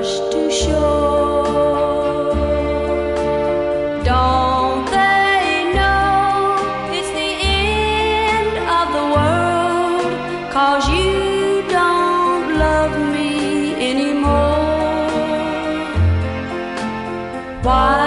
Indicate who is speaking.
Speaker 1: washed to shore. Don't they know it's the end of the world, 'cause you don't love me anymore? Why